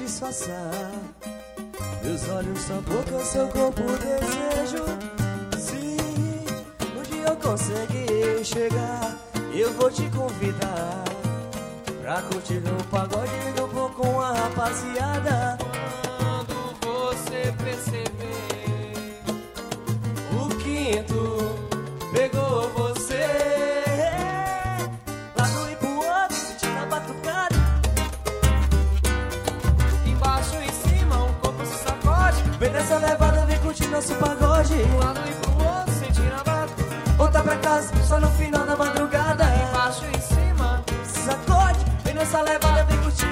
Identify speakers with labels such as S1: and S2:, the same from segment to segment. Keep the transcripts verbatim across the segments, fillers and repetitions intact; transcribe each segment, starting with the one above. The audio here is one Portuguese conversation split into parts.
S1: disfarçar. Meus olhos, sua boca, seu corpo, desejo. Se um dia eu conseguir chegar, eu vou te convidar pra curtir um pagode do bom com a rapaziada.
S2: Quando você perceber,
S1: o quinto pegou você. Lá do ir pro outro, sentindo a batucada.
S2: embaixo e em cima, um corpo se sacode.
S1: Vem nessa levada, vem curtir nosso pagode.
S2: Um lado e pro outro, sentindo a batucada.
S1: Volta pra casa, só no final da madrugada.
S2: Embaixo e em cima,
S1: se sacode, vem nessa levada, vem curtir.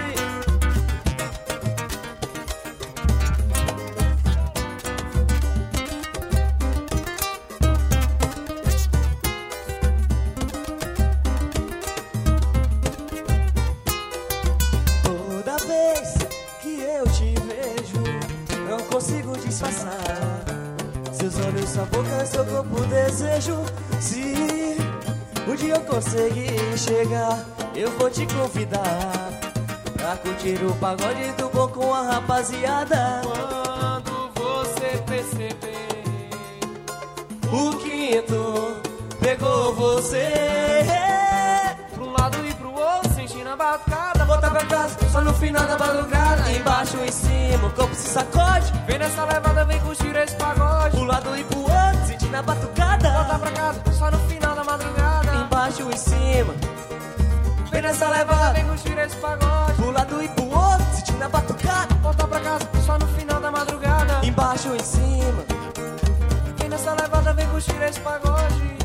S1: Toda vez que eu te vejo, não consigo disfarçar. Seus olhos, sua boca, seu corpo, desejo. Se um dia eu conseguir chegar, eu vou te convidar pra curtir o pagode do bom com a rapaziada.
S2: quando você perceber,
S1: O quinto pegou você.
S2: pra um lado e pro outro, sentindo a batucada.
S1: Volta pra casa, só no final da madrugada. Embaixo e em cima, o corpo se sacode.
S2: Vem nessa levada, vem curtir esse pagode.
S1: Pro lado e pro outro, sentindo a batucada.
S2: Volta pra casa, só no final da madrugada.
S1: Embaixo e em cima, vem nessa levada,
S2: Vem curtir esse pagode.
S1: pro lado e pro outro, sentindo a batucada.
S2: Volta pra casa, só no final da madrugada.
S1: Embaixo e em cima,
S2: Vem nessa levada, vem curtir esse pagode.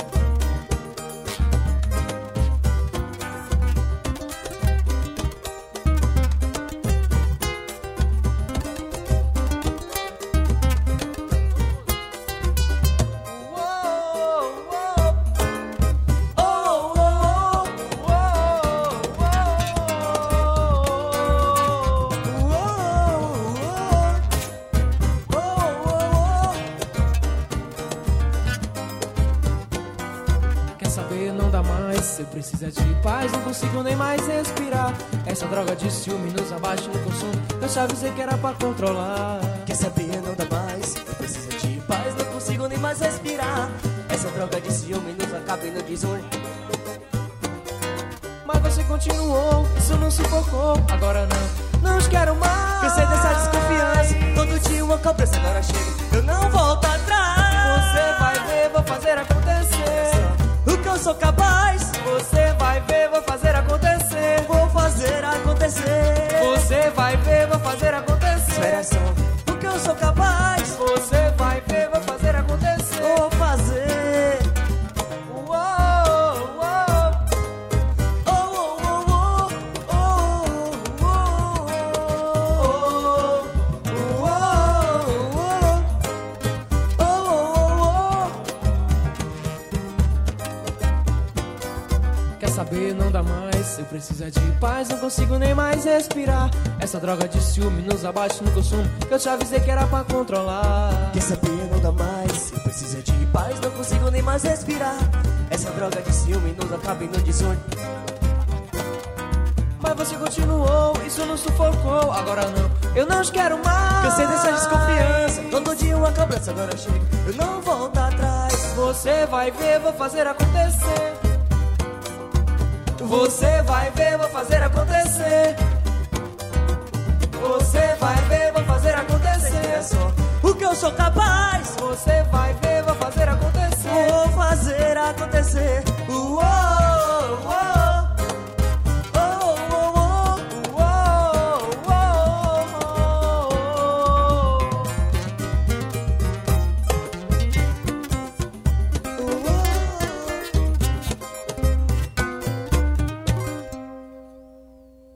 S2: Não dá mais, cê precisa de paz, não consigo nem mais respirar. Essa droga de ciúme nos abate no consumo, eu já avisei que era pra controlar.
S1: quer saber, não dá mais. Eu preciso de paz, não consigo nem mais respirar. Essa droga de ciúme nos acaba e nos desune.
S2: Mas você continuou, isso não sufocou. Agora não, não os quero mais.
S1: Cansei dessa desconfiança, todo dia uma cobrança, agora chega, eu não volto atrás.
S2: Você vai ver, vou fazer acontecer.
S1: O que eu sou capaz,
S2: Você vai ver, vou fazer acontecer.
S1: vou fazer acontecer.
S2: Você vai ver, vou fazer acontecer.
S1: Espera só, o que eu sou capaz,
S2: Você vai ver, vou fazer acontecer.
S1: vou fazer.
S2: Uou, uou.
S1: Oh, oh, oh, oh, oh, oh, oh, oh, oh.
S2: Quer saber, não dá mais. Eu preciso de paz, não consigo nem mais respirar. Essa droga de ciúme nos abate no consumo, que eu te avisei que era pra controlar.
S1: Quer saber, não dá mais. Eu preciso de paz, não consigo nem mais respirar. Essa droga de ciúme nos acaba e nos desune.
S2: Mas você continuou, isso não sufocou. Agora não, eu não os quero mais.
S1: Cansei dessa desconfiança, todo dia uma cobrança, agora chega, eu não volto atrás.
S2: Você vai ver, vou fazer acontecer. Você vai ver, vou fazer acontecer. Você vai ver, vou fazer acontecer.
S1: É só o que eu sou capaz,
S2: Você